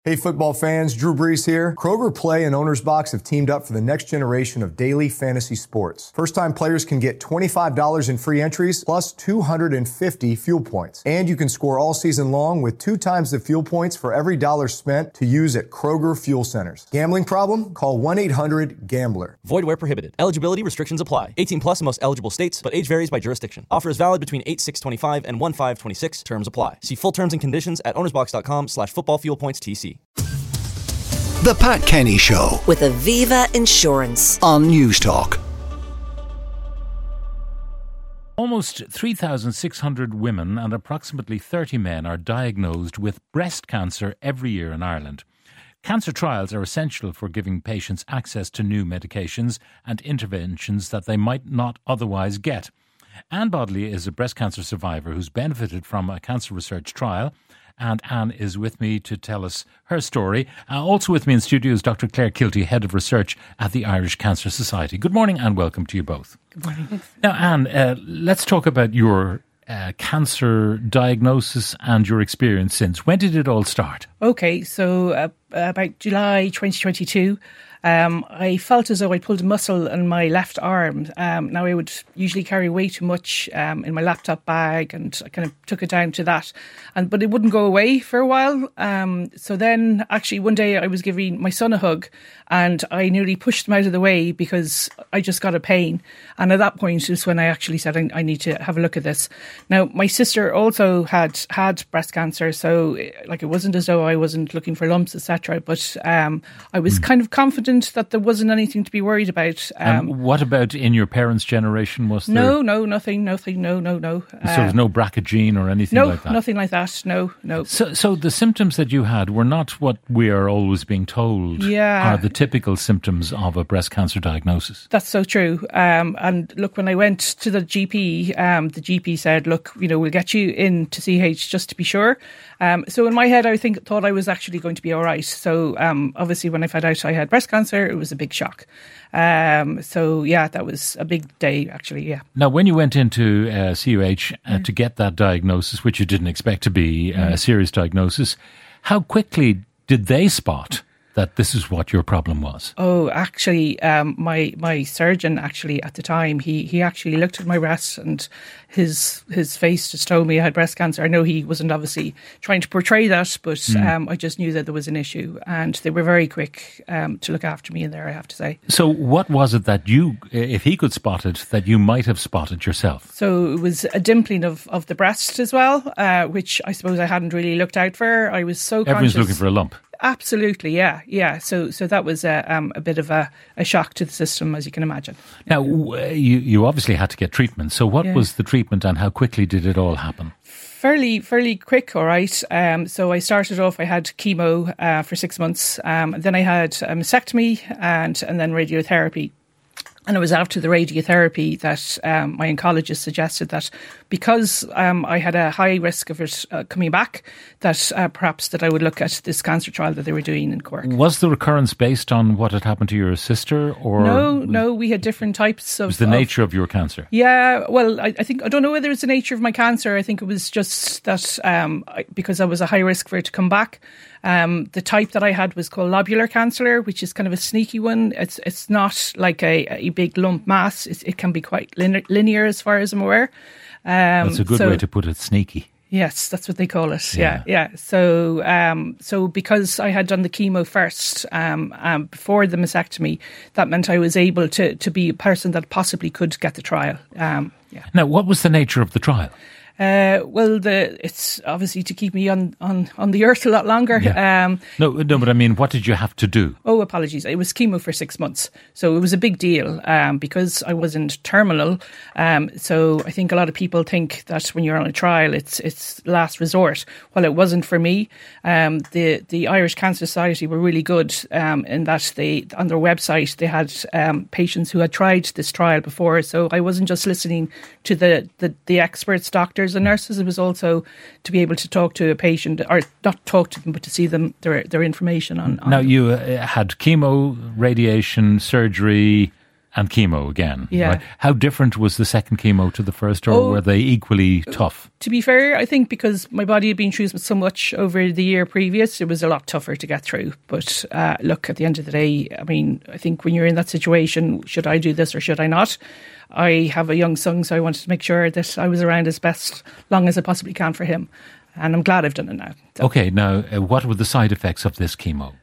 Hey football fans, Drew Brees here. Kroger Play and Owner's Box have teamed up for the next generation of daily fantasy sports. First-time players can get $25 in free entries plus 250 fuel points. And you can score all season long with 2 times the fuel points for every dollar spent to use at Kroger Fuel Centers. Gambling problem? Call 1-800-GAMBLER. Void where prohibited. Eligibility restrictions apply. 18 plus in most eligible states, but age varies by jurisdiction. Offer is valid between 8/6/25 and 1/5/26. Terms apply. See full terms and conditions at ownersbox.com/footballfuelpointstc. The Pat Kenny Show with Aviva Insurance on Newstalk. Almost 3,600 women and approximately 30 men are diagnosed with breast cancer every year in Ireland. Cancer trials are essential for giving patients access to new medications and interventions that they might not otherwise get. Anne Bodley is a breast cancer survivor who's benefited from a cancer research trial. And Anne is with me to tell us her story. Also with me in studio is Dr. Claire Kilty, Head of Research at the Irish Cancer Society. Good morning and welcome to you both. Good morning. Now, Anne, let's talk about your cancer diagnosis and your experience since. When did it all start? Okay, so about July 2022, I felt as though I pulled a muscle in my left arm. Now, I would usually carry way too much in my laptop bag, and I kind of took it down to that. But it wouldn't go away for a while. So then, actually, one day I was giving my son a hug, and I nearly pushed him out of the way because I just got a pain. And at that point is when I actually said, I need to have a look at this. Now, my sister also had breast cancer, so it wasn't as though I wasn't looking for lumps, etc. But I was kind of confident that there wasn't anything to be worried about. What about in your parents' generation? Was there? No, nothing, no. So there's no BRCA gene or anything like that? No, nothing like that, no. So the symptoms that you had were not what we are always being told are the typical symptoms of a breast cancer diagnosis. That's so true. And look, when I went to the GP said, look, we'll get you in to CH just to be sure. So in my head, I thought I was actually going to be all right. So obviously when I found out I had breast cancer, it was a big shock. That was a big day, actually, yeah. Now, when you went into CUH to get that diagnosis, which you didn't expect to be a serious diagnosis, how quickly did they spot that this is what your problem was? Oh, actually, my surgeon actually at the time, he actually looked at my breast and his face just told me I had breast cancer. I know he wasn't obviously trying to portray that, but I just knew that there was an issue, and they were very quick to look after me in there, I have to say. So what was it that you, if he could spot it, that you might have spotted yourself? So it was a dimpling of the breast as well, which I suppose I hadn't really looked out for. I was so conscious. Everyone's looking for a lump. Absolutely, yeah. So that was a bit of a shock to the system, as you can imagine. Now, you obviously had to get treatment. So what was the treatment and how quickly did it all happen? Fairly quick, all right. So I started off, I had chemo for 6 months. Then I had a mastectomy and then radiotherapy. And it was after the radiotherapy that my oncologist suggested that because I had a high risk of it coming back, that perhaps that I would look at this cancer trial that they were doing in Cork. Was the recurrence based on what had happened to your sister? Or No, we had different types of... It was the nature of your cancer? Yeah, well, I don't know whether it's the nature of my cancer. I think it was just that because I was a high risk for it to come back. The type that I had was called lobular cancer, which is kind of a sneaky one. It's not like a big lump mass. It can be quite linear as far as I'm aware. That's a good way to put it, sneaky. Yes, that's what they call it. Yeah. So because I had done the chemo first before the mastectomy, that meant I was able to be a person that possibly could get the trial. Now, what was the nature of the trial? It's obviously to keep me on the earth a lot longer. Yeah. No, but I mean, what did you have to do? Oh, apologies. It was chemo for 6 months. So it was a big deal because I wasn't terminal. So I think a lot of people think that when you're on a trial, it's last resort. Well, it wasn't for me. The Irish Cancer Society were really good in that they, on their website, they had patients who had tried this trial before. So I wasn't just listening to the experts, doctors and nurses. It was also to be able to talk to a patient, or not talk to them, but to see them their information on. Now, you had chemo, radiation, surgery. And chemo again. Yeah. Right? How different was the second chemo to the first, or were they equally tough? To be fair, I think because my body had been through so much over the year previous, it was a lot tougher to get through. But look, at the end of the day, I mean, I think when you're in that situation, should I do this or should I not? I have a young son, so I wanted to make sure that I was around as best long as I possibly can for him. And I'm glad I've done it now. So. Okay, now, what were the side effects of this chemo?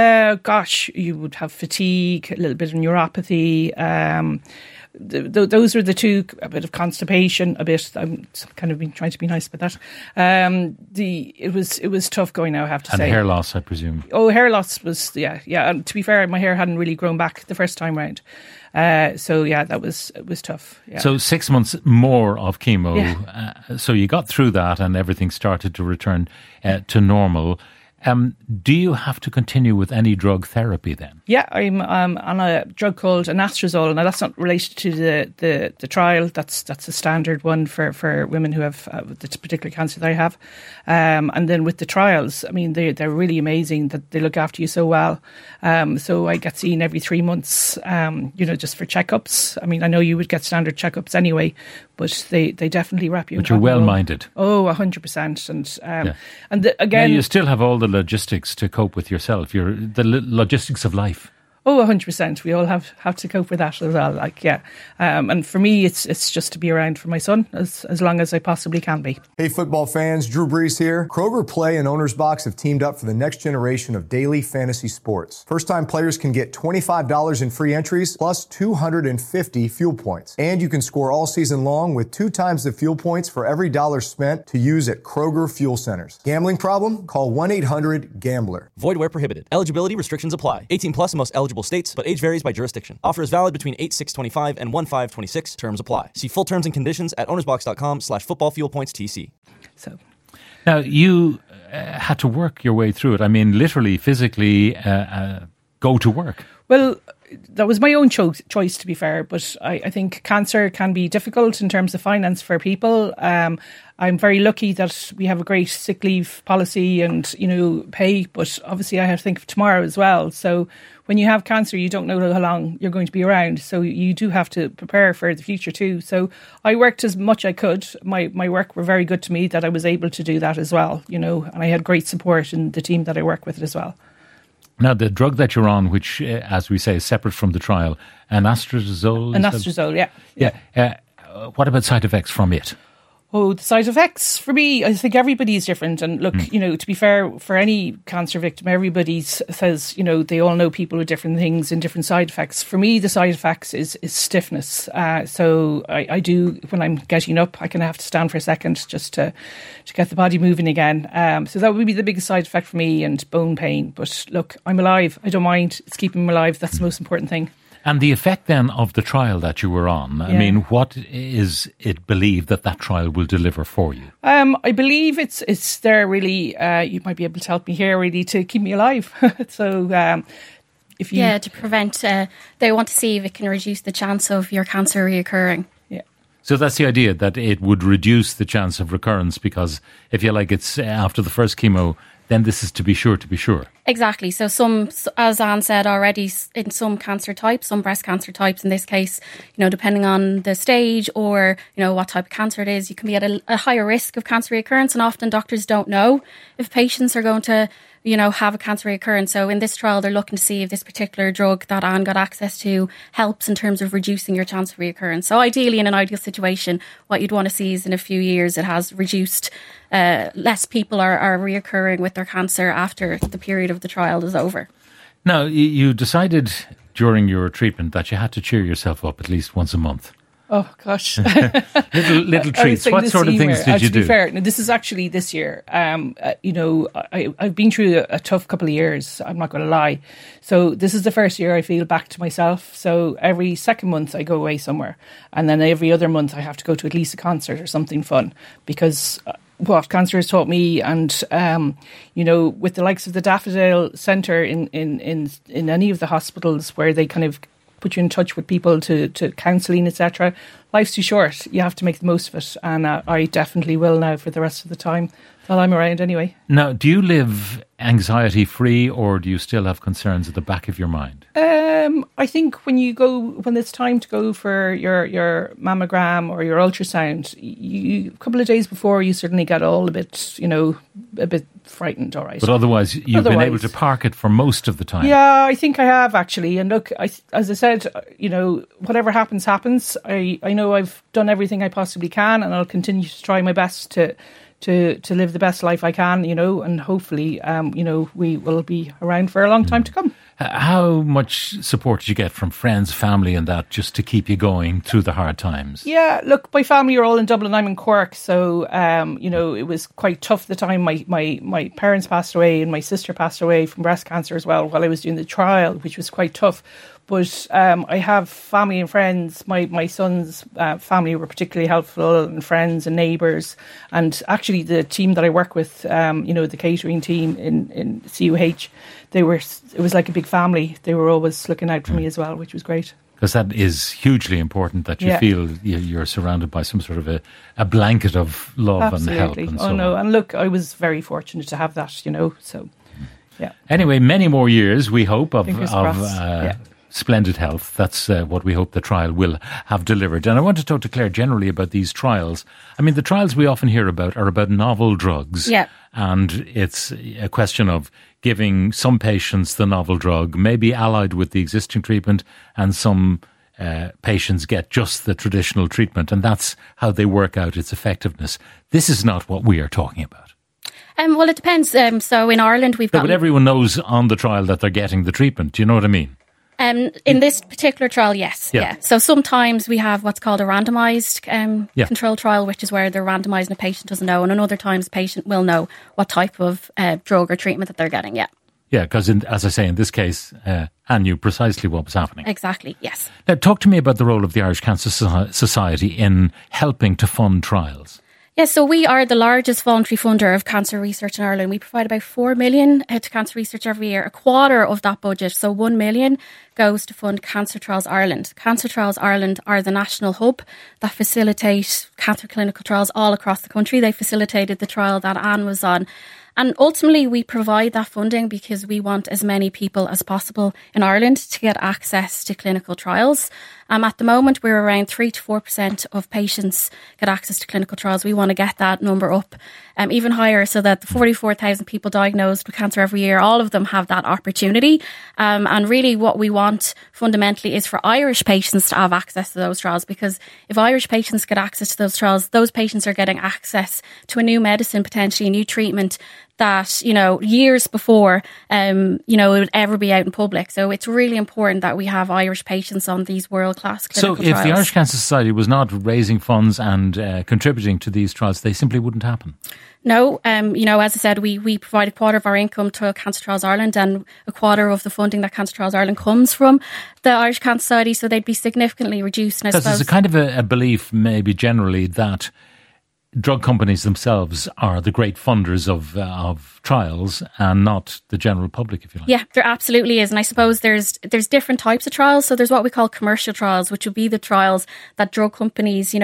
You would have fatigue, a little bit of neuropathy. Those are the two. A bit of constipation. A bit. I'm kind of been trying to be nice about that. It was tough going now, I have to say. And hair loss, I presume. Oh, hair loss was yeah. And to be fair, my hair hadn't really grown back the first time round. So yeah, it was tough. Yeah. So 6 months more of chemo. Yeah. So you got through that, and everything started to return to normal. Do you have to continue with any drug therapy then? Yeah, I'm on a drug called anastrozole. Now, that's not related to the trial. That's a standard one for women who have the particular cancer that I have. And then with the trials, I mean, they're really amazing that they look after you so well. So I get seen every 3 months, just for checkups. I mean, I know you would get standard checkups anyway, but they definily wrap you in. But you're well-minded. Oh, 100%. Again... Now, you still have all the logistics to cope with yourself. The logistics of life. Oh, 100%. We all have to cope with that as well. And for me, it's just to be around for my son as long as I possibly can be. Hey, football fans, Drew Brees here. Kroger Play and Owner's Box have teamed up for the next generation of daily fantasy sports. First-time players can get $25 in free entries plus 250 fuel points. And you can score all season long with 2 times the fuel points for every dollar spent to use at Kroger Fuel Centers. Gambling problem? Call 1-800-GAMBLER. Void where prohibited. Eligibility restrictions apply. 18 plus in most eligible states, but age varies by jurisdiction. Offer is valid between 8/6/25 and 1/5/26. Terms apply. See full terms and conditions at ownersbox.com/footballfuelpointstc. So, now you had to work your way through it. I mean, literally, physically, go to work. Well, that was my own choice, to be fair, but I think cancer can be difficult in terms of finance for people. I'm very lucky that we have a great sick leave policy and, pay, but obviously I have to think of tomorrow as well. So when you have cancer, you don't know how long you're going to be around. So you do have to prepare for the future too. So I worked as much I could. My work were very good to me that I was able to do that as well, and I had great support in the team that I work with as well. Now, the drug that you're on, which, as we say, is separate from the trial, anastrozole? Anastrozole, yeah. Yeah. What about side effects from it? Oh, the side effects, for me, I think everybody is different. And look, to be fair, for any cancer victim, everybody says, they all know people with different things and different side effects. For me, the side effects is stiffness. So I do, when I'm getting up, I kind of have to stand for a second just to get the body moving again. So that would be the biggest side effect for me, and bone pain. But look, I'm alive. I don't mind. It's keeping me alive. That's the most important thing. And the effect then of the trial that you were on, I mean, what is it believed that trial will deliver for you? I believe it's there really, you might be able to help me here really to keep me alive. So if you... Yeah, to prevent, they want to see if it can reduce the chance of your cancer reoccurring. Yeah. So that's the idea, that it would reduce the chance of recurrence, because if you like, it's after the first chemo, then this is to be sure. Exactly. So some, as Anne said already, in some cancer types, some breast cancer types in this case, depending on the stage or, what type of cancer it is, you can be at a higher risk of cancer recurrence. And often doctors don't know if patients are going to, have a cancer recurrence. So in this trial, they're looking to see if this particular drug that Anne got access to helps in terms of reducing your chance of recurrence. So ideally, in an ideal situation, what you'd want to see is in a few years, it has reduced, less people are reoccurring with their cancer after the period of the trial is over. Now, you decided during your treatment that you had to cheer yourself up at least once a month. Oh, gosh. little treats. What sort of things did you do? To be fair, now, this is actually this year. I've been through a tough couple of years, I'm not going to lie. So this is the first year I feel back to myself. So every second month I go away somewhere. And then every other month I have to go to at least a concert or something fun. Because what cancer has taught me, and, with the likes of the Daffodil Centre in any of the hospitals where they kind of put you in touch with people to counselling, etc. Life's too short. You have to make the most of it, and I definitely will now for the rest of the time. Well, I'm around anyway. Now, do you live anxiety-free, or do you still have concerns at the back of your mind? I think when it's time to go for your mammogram or your ultrasound, a couple of days before, you certainly get all a bit frightened, all right. But otherwise, you've been able to park it for most of the time. Yeah, I think I have, actually. And look, as I said, whatever happens, happens. I know I've done everything I possibly can, and I'll continue to try my best to live the best life I can, and hopefully, we will be around for a long time to come. How much support did you get from friends, family and that, just to keep you going through the hard times? Yeah, look, my family are all in Dublin. I'm in Cork, so, it was quite tough at the time. My parents passed away and my sister passed away from breast cancer as well while I was doing the trial, which was quite tough. But I have family and friends. My son's family were particularly helpful, and friends and neighbours. And actually the team that I work with, the catering team in CUH, it was like a big family. They were always looking out for me as well, which was great. Because that is hugely important, that you feel you're surrounded by some sort of a blanket of love Absolutely. and help. And so no. on. And look, I was very fortunate to have that, so, yeah. Anyway, many more years, we hope, of splendid health. That's what we hope the trial will have delivered. And I want to talk to Claire generally about these trials. I mean, the trials we often hear about are about novel drugs. Yeah. And it's a question of giving some patients the novel drug, maybe allied with the existing treatment, and some patients get just the traditional treatment. And that's how they work out its effectiveness. This is not what we are talking about. Well, it depends. So in Ireland, we've got... But everyone knows on the trial that they're getting the treatment. Do you know what I mean? In this particular trial, yes. Yeah. So sometimes we have what's called a randomised control trial, which is where they're randomised and the patient doesn't know. And other times the patient will know what type of drug or treatment that they're getting, Yeah, because as I say, in this case, Anne knew precisely what was happening. Exactly, yes. Now, talk to me about the role of the Irish Cancer Society in helping to fund trials. Yes, so we are the largest voluntary funder of cancer research in Ireland. We provide about 4 million to cancer research every year. A quarter of that budget, so 1 million, goes to fund Cancer Trials Ireland. Cancer Trials Ireland are the national hub that facilitate cancer clinical trials all across the country. They facilitated the trial that Anne was on. And ultimately, we provide that funding because we want as many people as possible in Ireland to get access to clinical trials. At the moment, we're around 3 to 4% of patients get access to clinical trials. We want to get that number up even higher, so that the 44,000 people diagnosed with cancer every year, all of them have that opportunity. And really what we want fundamentally is for Irish patients to have access to those trials, because if Irish patients get access to those trials, those patients are getting access to a new medicine, potentially a new treatment that, years before, it would ever be out in public. So it's really important that we have Irish patients on these world-class clinical trials. So if the Irish Cancer Society was not raising funds and contributing to these trials, they simply wouldn't happen? No, as I said, we provide a quarter of our income to Cancer Trials Ireland, and a quarter of the funding that Cancer Trials Ireland comes from the Irish Cancer Society, so they'd be significantly reduced. Because there's a kind of a belief, maybe generally, that drug companies themselves are the great funders of trials and not the general public, if you like. Yeah, there absolutely is. And I suppose there's different types of trials. So there's what we call commercial trials, which would be the trials that drug companies,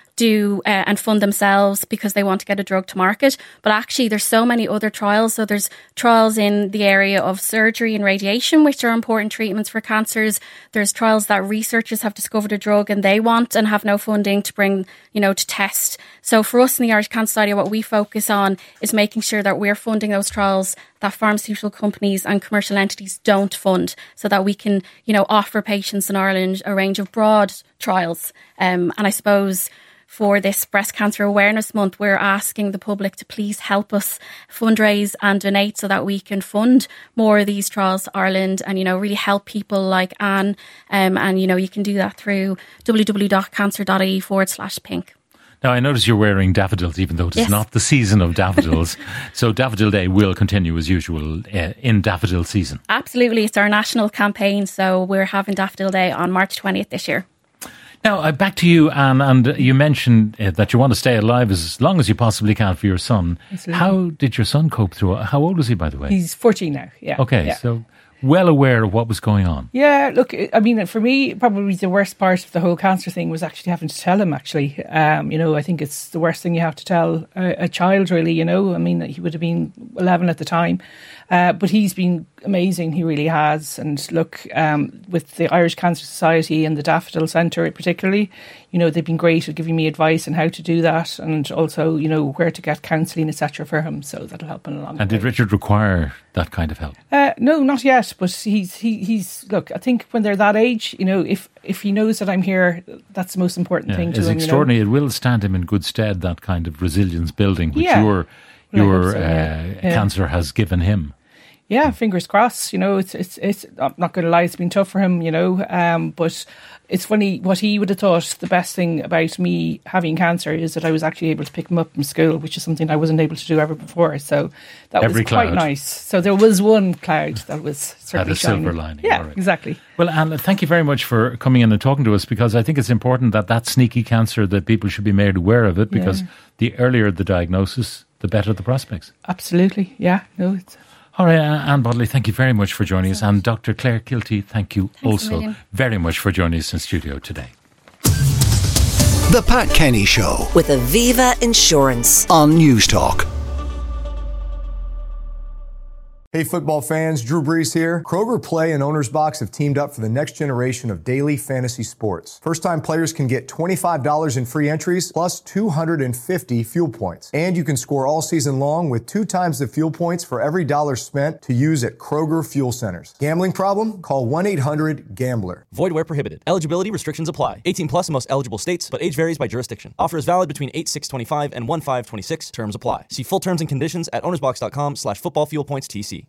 do and fund themselves because they want to get a drug to market. But actually, there's so many other trials. So there's trials in the area of surgery and radiation, which are important treatments for cancers. There's trials that researchers have discovered a drug and they want and have no funding to bring, to test. So for us in the Irish Cancer Society, what we focus on is making sure that we're funding those trials that pharmaceutical companies and commercial entities don't fund, so that we can, offer patients in Ireland a range of broad trials. And I suppose for this Breast Cancer Awareness Month, we're asking the public to please help us fundraise and donate so that we can fund more of these trials to Ireland and, really help people like Anne. And, you can do that through www.cancer.ie/pink. Now, I notice you're wearing daffodils, even though it's not the season of daffodils. So Daffodil Day will continue as usual in daffodil season. Absolutely. It's our national campaign. So we're having Daffodil Day on March 20th this year. Now, back to you, Anne, and you mentioned that you want to stay alive as long as you possibly can for your son. Absolutely. How did your son cope through it? How old was he, by the way? He's 14 now, yeah. Okay, yeah. So well aware of what was going on. Yeah, look, I mean, for me, probably the worst part of the whole cancer thing was actually having to tell him, actually. I think it's the worst thing you have to tell a child, really, I mean, he would have been 11 at the time. But he's been amazing, he really has. And look, with the Irish Cancer Society and the Daffodil Centre particularly, they've been great at giving me advice on how to do that, and also, where to get counselling, etc. for him. So that'll help him along. And did Richard require that kind of help? No, not yet. But he's look, I think when they're that age, if he knows that I'm here, that's the most important thing to him. It's extraordinary. It will stand him in good stead, that kind of resilience building, which your cancer has given him. Yeah, fingers crossed. It's I'm not going to lie, it's been tough for him, but it's funny what he would have thought. The best thing about me having cancer is that I was actually able to pick him up from school, which is something I wasn't able to do ever before. So that was quite nice. So there was one cloud that was certainly had a shining. silver lining. Yeah, exactly. Well, Anne, thank you very much for coming in and talking to us, because I think it's important that sneaky cancer, that people should be made aware of it, because the earlier the diagnosis, the better the prospects. Absolutely. Yeah. No, it's... All right, Anne Bodley, thank you very much for joining us. And Dr. Claire Kilty, thank you also very much for joining us in studio today. The Pat Kenny Show with Aviva Insurance on News Talk. Hey football fans, Drew Brees here. Kroger Play and Owner's Box have teamed up for the next generation of daily fantasy sports. First-time players can get $25 in free entries plus 250 fuel points. And you can score all season long with 2 times the fuel points for every dollar spent to use at Kroger fuel centers. Gambling problem? Call 1-800-GAMBLER. Void where prohibited. Eligibility restrictions apply. 18 plus in most eligible states, but age varies by jurisdiction. Offer is valid between 8/6/25 and 1/5/26. Terms apply. See full terms and conditions at ownersbox.com/footballfuelpointstc.